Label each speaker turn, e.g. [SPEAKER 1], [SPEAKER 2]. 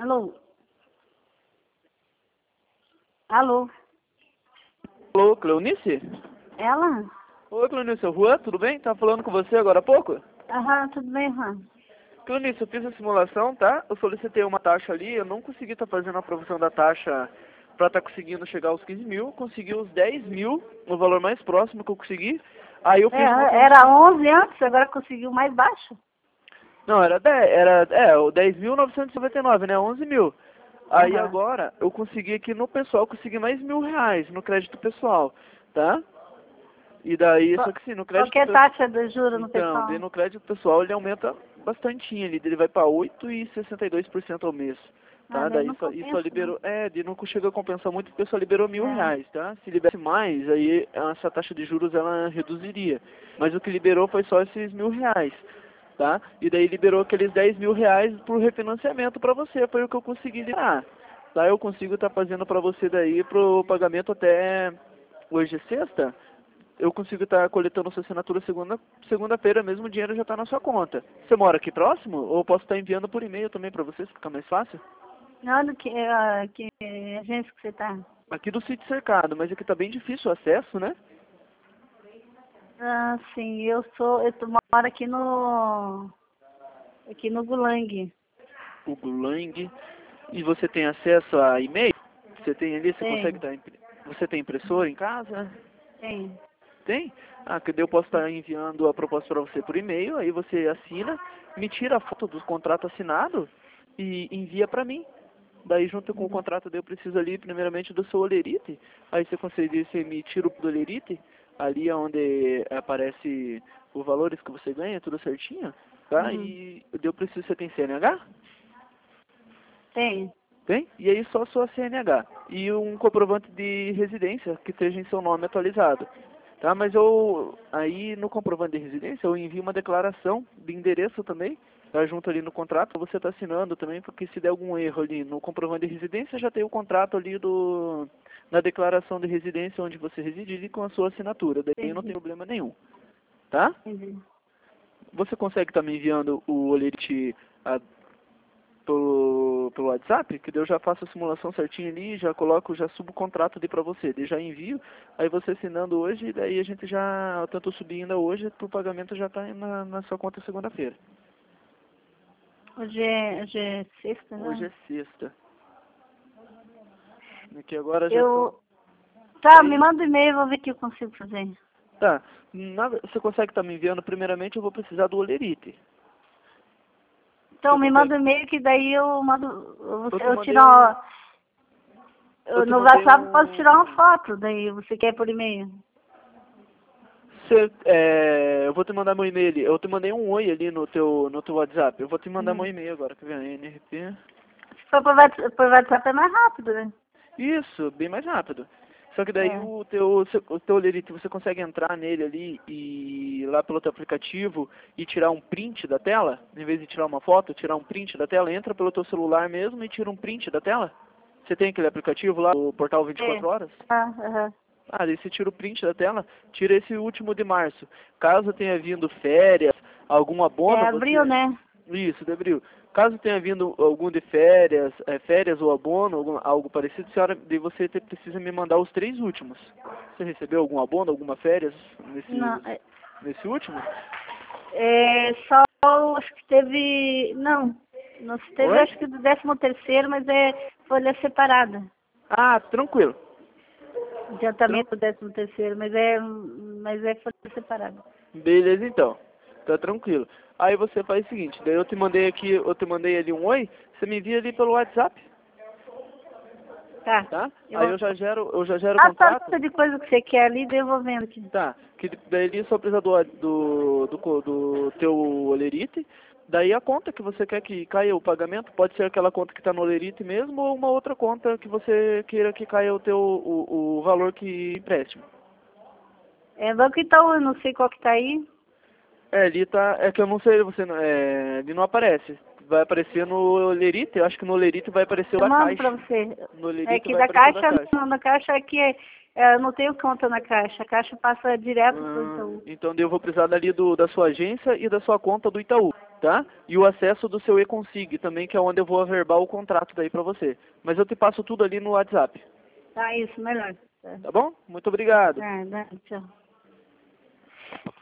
[SPEAKER 1] Alô? Alô?
[SPEAKER 2] Alô, Cleonice?
[SPEAKER 1] Ela?
[SPEAKER 2] Oi, Cleonice, é o Juan, tudo bem? Tava falando com você agora há pouco?
[SPEAKER 1] Aham, tudo bem, Juan?
[SPEAKER 2] Cleonice, eu fiz a simulação, tá? Eu solicitei uma taxa ali, eu não consegui estar fazendo a aprovação da taxa pra estar conseguindo chegar aos 15 mil, consegui os 10 mil, o valor mais próximo que eu consegui. Aí eu fiz uma...
[SPEAKER 1] Era 11 antes, agora conseguiu mais baixo?
[SPEAKER 2] Não, era 10, o 10.999, né? 11 mil. Aí
[SPEAKER 1] Aham.
[SPEAKER 2] agora eu consegui aqui no pessoal, consegui mais R$ 1.000 no crédito pessoal, tá? E daí, só que sim, no
[SPEAKER 1] Qual
[SPEAKER 2] crédito
[SPEAKER 1] que é a
[SPEAKER 2] pessoal...
[SPEAKER 1] taxa do juro no
[SPEAKER 2] Então, daí
[SPEAKER 1] pessoal?
[SPEAKER 2] no crédito pessoal ele aumenta bastantinho ali, ele vai para 8,62% ao mês,
[SPEAKER 1] Ah,
[SPEAKER 2] tá?
[SPEAKER 1] daí
[SPEAKER 2] Daí
[SPEAKER 1] não
[SPEAKER 2] só
[SPEAKER 1] compensa, não.
[SPEAKER 2] liberou, daí não chega a compensar muito porque só liberou
[SPEAKER 1] É.
[SPEAKER 2] R$ 1.000, tá? Se liberasse mais, aí essa taxa de juros ela reduziria, mas o que liberou foi só esses R$ 1.000, tá? E daí liberou aqueles R$ 10.000 pro refinanciamento para você, foi o que eu consegui liberar. Tá? Eu consigo estar fazendo para você daí pro pagamento até hoje é sexta, eu consigo estar coletando sua assinatura segunda-feira, mesmo o dinheiro já está na sua conta. Você mora aqui próximo? Ou eu posso estar enviando por e-mail também para você, se ficar mais fácil?
[SPEAKER 1] Onde que agência que você tá?
[SPEAKER 2] Aqui do sítio cercado, mas aqui está bem difícil o acesso, né?
[SPEAKER 1] Ah, sim, moro aqui no Gulang.
[SPEAKER 2] O Gulang. E você tem acesso a e-mail? Você tem ali, você consegue
[SPEAKER 1] Tem,
[SPEAKER 2] estar... Você tem impressora em casa?
[SPEAKER 1] tem.
[SPEAKER 2] Tem? Ah, que daí eu posso estar enviando a proposta para você por e-mail, aí você assina, me tira a foto do contrato assinado e envia para mim. Daí junto com o
[SPEAKER 1] Uhum.
[SPEAKER 2] contrato daí eu preciso ali primeiramente do seu olerite. Aí você me tira o do olerite, ali onde aparece os valores que você ganha, tudo certinho, tá?
[SPEAKER 1] Uhum.
[SPEAKER 2] E daí eu preciso, você tem CNH?
[SPEAKER 1] Tem.
[SPEAKER 2] Tem? E aí só sua CNH. E um comprovante de residência que esteja em seu nome atualizado. Tá? Mas eu, aí no comprovante de residência, eu envio uma declaração de endereço também, tá? Junto ali no contrato, você está assinando também, porque se der algum erro ali no comprovante de residência, já tem o contrato ali na declaração de residência onde você reside ali com a sua assinatura. Daí não tem
[SPEAKER 1] Entendi.
[SPEAKER 2] problema nenhum. Tá?
[SPEAKER 1] Entendi.
[SPEAKER 2] Você consegue estar me enviando o olerite pelo WhatsApp, que daí eu já faço a simulação certinho ali, já coloco, já subo o contrato ali pra você, daí já envio, aí você assinando hoje, e daí a gente já, eu tento subir ainda hoje, pro pagamento já tá na sua conta segunda-feira.
[SPEAKER 1] Hoje é sexta,
[SPEAKER 2] Hoje
[SPEAKER 1] né?
[SPEAKER 2] é sexta. Aqui agora já são...
[SPEAKER 1] Eu... Tá, me
[SPEAKER 2] Oi?
[SPEAKER 1] manda um e-mail, vou ver o que eu consigo fazer.
[SPEAKER 2] Tá, você consegue estar me enviando, primeiramente eu vou precisar do olerite.
[SPEAKER 1] Então,
[SPEAKER 2] Você
[SPEAKER 1] me manda
[SPEAKER 2] consegue?
[SPEAKER 1] um e-mail que daí eu mando...
[SPEAKER 2] Eu te
[SPEAKER 1] Eu
[SPEAKER 2] mandei
[SPEAKER 1] tiro
[SPEAKER 2] um... Eu te
[SPEAKER 1] no
[SPEAKER 2] mandei
[SPEAKER 1] WhatsApp eu posso tirar uma
[SPEAKER 2] um...
[SPEAKER 1] foto, daí você quer por e-mail.
[SPEAKER 2] Eu vou te mandar meu e-mail ali. Eu te mandei um oi ali no teu WhatsApp. Eu vou te mandar meu
[SPEAKER 1] Uhum.
[SPEAKER 2] e-mail agora, que vem NRP.
[SPEAKER 1] Se for por WhatsApp é mais rápido, né?
[SPEAKER 2] Isso, bem mais rápido. Só que daí
[SPEAKER 1] É.
[SPEAKER 2] o teu Lerite, você consegue entrar nele ali e lá pelo teu aplicativo e tirar um print da tela? Em vez de tirar uma foto, tirar um print da tela, entra pelo teu celular mesmo e tira um print da tela? Você tem aquele aplicativo lá, o Portal
[SPEAKER 1] É.
[SPEAKER 2] 24 horas?
[SPEAKER 1] Ah, aham.
[SPEAKER 2] Ah, daí você tira o print da tela, tira esse último de março. Caso tenha vindo férias, algum
[SPEAKER 1] É
[SPEAKER 2] abono,
[SPEAKER 1] abril,
[SPEAKER 2] você...
[SPEAKER 1] né?
[SPEAKER 2] Isso, de abril. Caso tenha vindo algum de férias, férias ou abono, algo parecido, senhora, daí você precisa me mandar os 3 últimos. Você recebeu algum abono, alguma férias
[SPEAKER 1] Não,
[SPEAKER 2] nesse último?
[SPEAKER 1] só acho que teve... Não se teve,
[SPEAKER 2] Oi?
[SPEAKER 1] acho que do 13º, mas é folha separada.
[SPEAKER 2] Ah, tranquilo. Tran-
[SPEAKER 1] Adiantamento do 13º, mas é folha separada.
[SPEAKER 2] Beleza então. Tá tranquilo. Aí você faz o seguinte, daí eu te mandei aqui, eu te mandei ali um oi, você me envia ali pelo WhatsApp,
[SPEAKER 1] Tá.
[SPEAKER 2] tá?
[SPEAKER 1] Eu
[SPEAKER 2] Aí
[SPEAKER 1] vou...
[SPEAKER 2] eu já gero o
[SPEAKER 1] Ah, tá,
[SPEAKER 2] contrato.
[SPEAKER 1] lista de coisa que você quer ali, daí eu vou vendo aqui.
[SPEAKER 2] Tá, que daí ele só precisa do teu olerite, daí a conta que você quer que caia o pagamento, pode ser aquela conta que está no olerite mesmo, ou uma outra conta que você queira que caia o valor que empréstimo.
[SPEAKER 1] É Banco Itaú, eu não sei qual que tá aí.
[SPEAKER 2] Ali tá, é que eu não sei, ele não aparece. Vai aparecer no olerite, eu acho que no olerite vai aparecer o
[SPEAKER 1] Eu
[SPEAKER 2] da
[SPEAKER 1] mando pra
[SPEAKER 2] caixa.
[SPEAKER 1] você.
[SPEAKER 2] No
[SPEAKER 1] É
[SPEAKER 2] olerite
[SPEAKER 1] que
[SPEAKER 2] vai
[SPEAKER 1] da
[SPEAKER 2] aparecer o da
[SPEAKER 1] Caixa,
[SPEAKER 2] caixa.
[SPEAKER 1] não, na Caixa aqui eu não tenho conta na Caixa. A Caixa passa direto pro Itaú.
[SPEAKER 2] Então daí eu vou precisar dali da sua agência e da sua conta do Itaú. tá? E o acesso do seu e-consig também, que é onde eu vou averbar o contrato daí pra você. Mas eu te passo tudo ali no WhatsApp.
[SPEAKER 1] Tá, isso, melhor.
[SPEAKER 2] Tá bom? Muito obrigado.
[SPEAKER 1] Tchau.